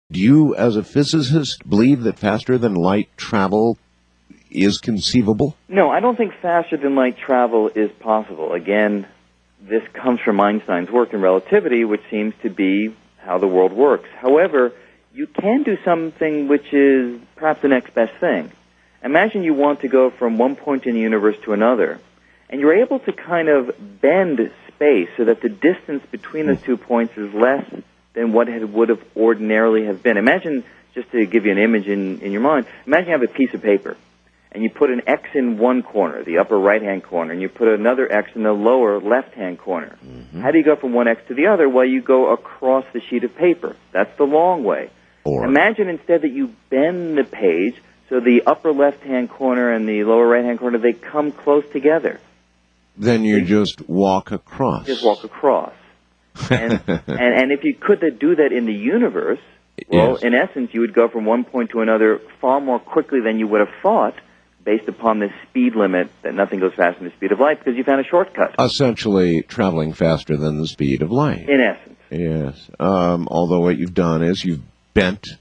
Do you, as a physicist, believe that faster-than-light travel is conceivable? No, I don't think faster-than-light travel is possible. Again, this comes from Einstein's work in relativity, which seems to be how the world works. However, you can do something which is perhaps the next best thing. Imagine you want to go from one point in the universe to another, and you're able to kind of bend space so that the distance between those 2 points is less than what it would have ordinarily have been. Imagine, just to give you an image in your mind, imagine you have a piece of paper, and you put an X in one corner, the upper right-hand corner, and you put another X in the lower left-hand corner. Mm-hmm. How do you go from one X to the other? Well, you go across the sheet of paper. That's the long way. Imagine instead that you bend the page so the upper left-hand corner and the lower right-hand corner, they come close together. Then you just walk across. Just walk across. And if you could do that in the universe, well, yes, in essence, you would go from one point to another far more quickly than you would have thought, based upon the speed limit that nothing goes faster than the speed of light, because you found a shortcut. Essentially traveling faster than the speed of light. In essence. Yes. Although what you've done is you've bent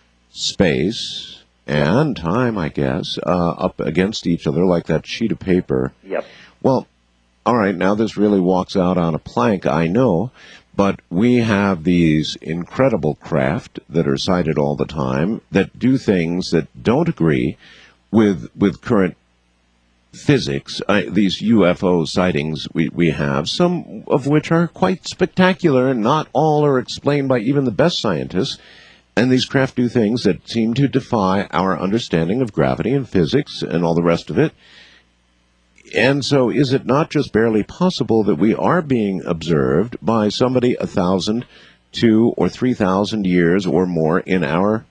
space and time, I guess, up against each other like that sheet of paper. Yep. Well, all right, now this really walks out on a plank, I know, but we have these incredible craft that are sighted all the time that do things that don't agree with current physics. These UFO sightings we have, some of which are quite spectacular, and not all are explained by even the best scientists. And these craft do things that seem to defy our understanding of gravity and physics and all the rest of it. And so is it not just barely possible that we are being observed by somebody 1,000, 2,000, or 3,000 years or more in our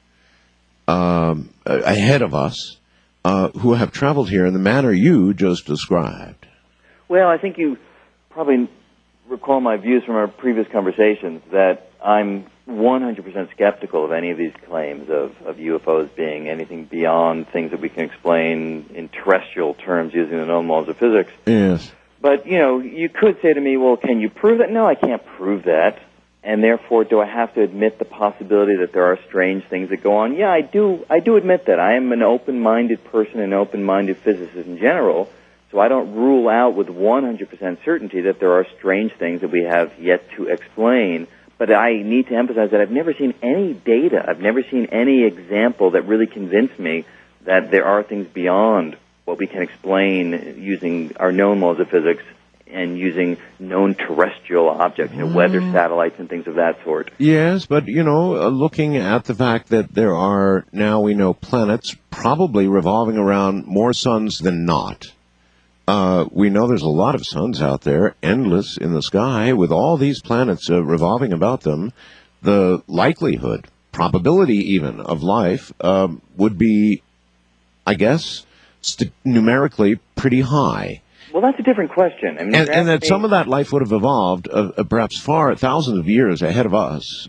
ahead of us, who have traveled here in the manner you just described? Well, I think you probably recall my views from our previous conversations that I'm 100% skeptical of any of these claims of UFOs being anything beyond things that we can explain in terrestrial terms using the known laws of physics. Yes. But, you could say to me, well, can you prove that? No, I can't prove that. And therefore, do I have to admit the possibility that there are strange things that go on? Yeah, I do admit that. I am an open-minded person, an open-minded physicist in general, so I don't rule out with 100% certainty that there are strange things that we have yet to explain. But I need to emphasize that I've never seen any data, I've never seen any example that really convinced me that there are things beyond what we can explain using our known laws of physics and using known terrestrial objects, weather satellites and things of that sort. Yes, but, looking at the fact that there are, now we know, planets probably revolving around more suns than not. We know there's a lot of suns out there, endless in the sky, with all these planets revolving about them. The likelihood, probability even, of life would be, I guess, numerically pretty high. Well, that's a different question. I mean, and that some of that life would have evolved perhaps thousands of years ahead of us.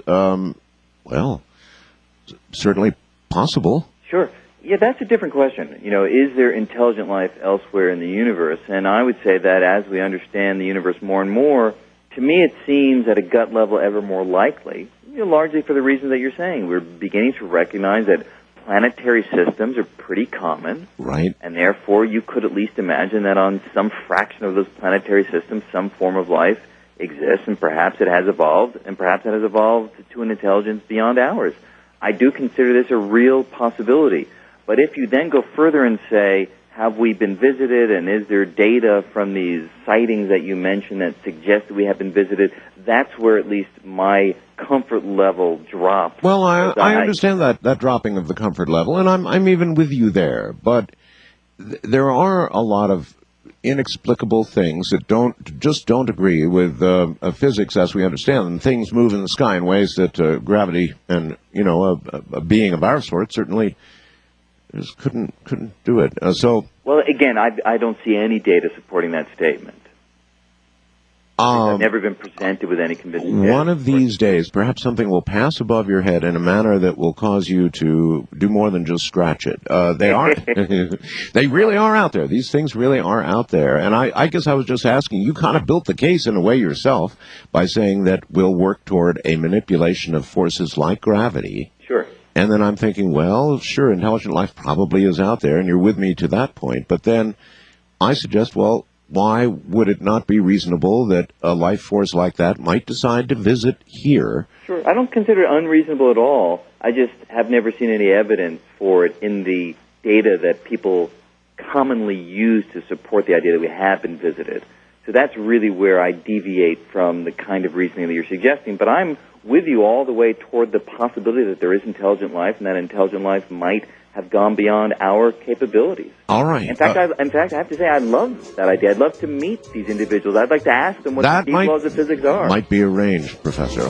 Certainly possible. Sure. Yeah, that's a different question. Is there intelligent life elsewhere in the universe? And I would say that as we understand the universe more and more, to me it seems at a gut level ever more likely, largely for the reasons that you're saying. We're beginning to recognize that planetary systems are pretty common. Right. And therefore you could at least imagine that on some fraction of those planetary systems some form of life exists, and perhaps it has evolved, and perhaps it has evolved to an intelligence beyond ours. I do consider this a real possibility. But if you then go further and say, have we been visited, and is there data from these sightings that you mentioned that suggest that we have been visited, that's where at least my comfort level drops. Well, I understand that dropping of the comfort level, and I'm even with you there. But there are a lot of inexplicable things that don't agree with physics as we understand them. Things move in the sky in ways that gravity and a being of our sort certainly just couldn't do it. Well, again, I don't see any data supporting that statement. I've never been presented with any convincing data. One of these days, perhaps something will pass above your head in a manner that will cause you to do more than just scratch it. They really are out there. These things really are out there. And I guess I was just asking, you kind of built the case in a way yourself by saying that we'll work toward a manipulation of forces like gravity. Sure. And then I'm thinking, well, sure, intelligent life probably is out there, and you're with me to that point. But then I suggest, well, why would it not be reasonable that a life force like that might decide to visit here? Sure. I don't consider it unreasonable at all. I just have never seen any evidence for it in the data that people commonly use to support the idea that we have been visited. So that's really where I deviate from the kind of reasoning that you're suggesting. But I'm with you all the way toward the possibility that there is intelligent life, and that intelligent life might have gone beyond our capabilities. All right. In fact, I have to say I love that idea. I'd love to meet these individuals. I'd like to ask them what the deep laws of physics are. Might be arranged, Professor.